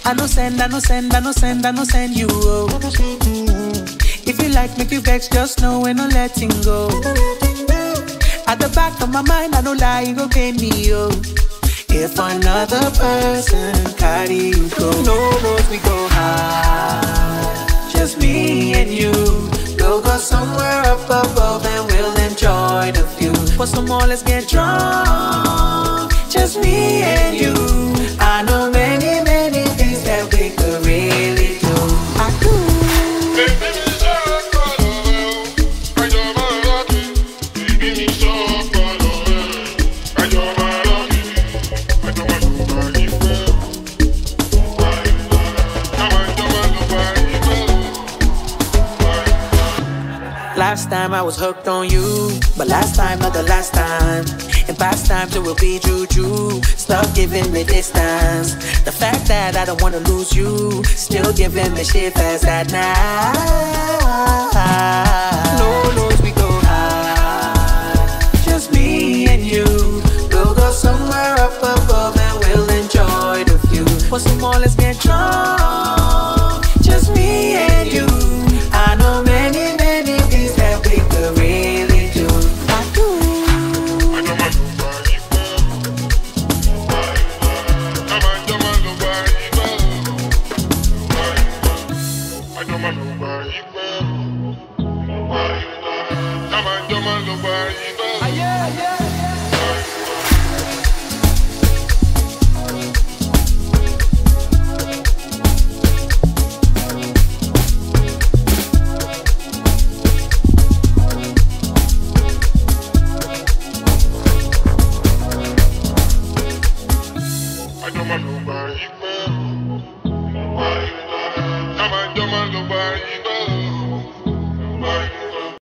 I no send, I no send, I no send, I no send you. Oh. If you like, make you vex, just know we're not letting go. At the back of my mind, I don't lie, you go pay me, oh. If another person carry you go, no roads we go high. Just me and you. We'll go somewhere up above and we'll enjoy the view. For some more, let's get drunk. Just me and you. I know many, many things that we could really do. I do. Last time I was hooked on you, but last time not the last time. In past times it will be juju. Stop giving me distance. The fact that I don't wanna lose you, still giving me shivers at night. No roads we go high. Just me and you. We'll go somewhere up above and we'll enjoy the view. For some more, let's get drunk.